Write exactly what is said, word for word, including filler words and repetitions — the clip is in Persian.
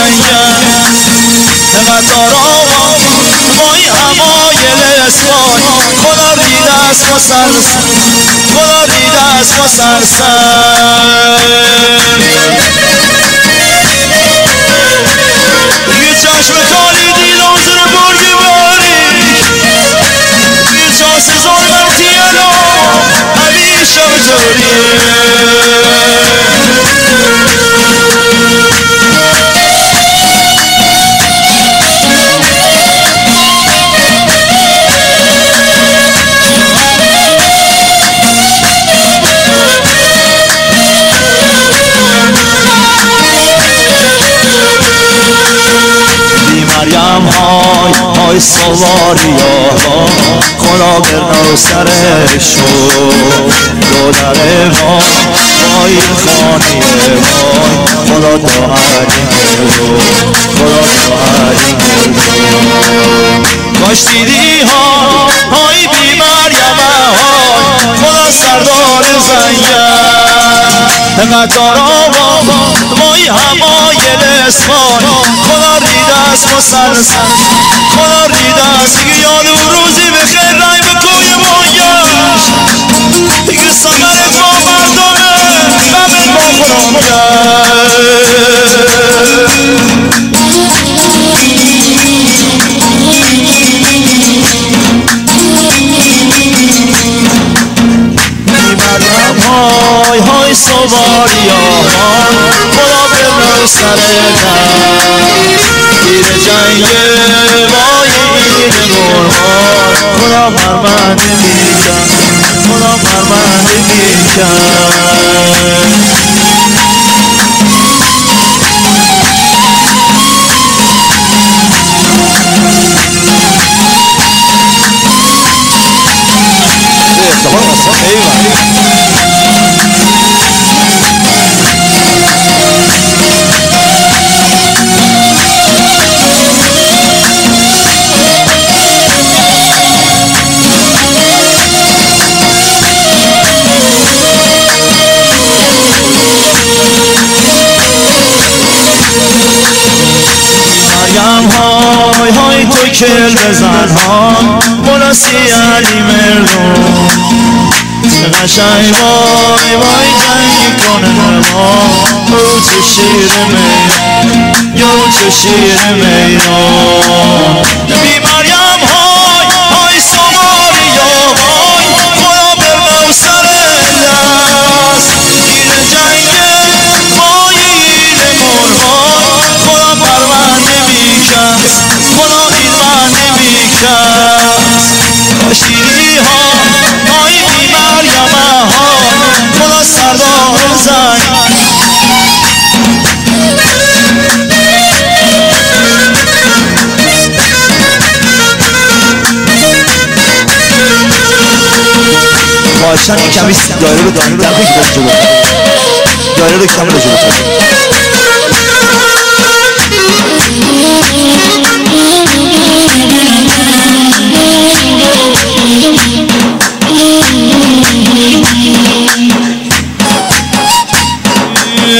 زنگم قطار آوان مای همایل اسفان خدا ریده است و سرسر خدا ریده است و سرسر یه چشم کالی دیدم زیر برگ باریک یه چاس زارم تیلا همیشه بطوری مریم های های سواریا خدا برنو سرشو دو دره ما وای خانیه وای خدا داری رو خدا داری رو کاش دیدی ها های بی مریم های خدا سردار زنگم قطار آبا وای همایل اسفان خدا ریده است و سرسر خدا ریده است دیگه یاد اون روزی بخیر رای به کوی ما گشت دیگه سمرت با مردمه غمت با خودم گشت مریم های های سواری آمان خدا برنو سرتن گیر جنگ وای این مرغان خدا مرمن نمیکن خدا مرمن نمیکن مریم های های تو کل بزن ها ملاسی علی مردم قشنگ وای وای جنگی کنه ما رو چه شیر میران یا چه شیر میران بی مریم های های سواری یا وای خدا برنو سر دست گیر جنگ وای این مرغان خدا پرون نمیکن خدا این من نمیکن کاش دیدی ها های بی مریم ها خدا سردار زنگ خواهشن این کمی دایره رو دایره رو جلو دایره رو کمی رو جلو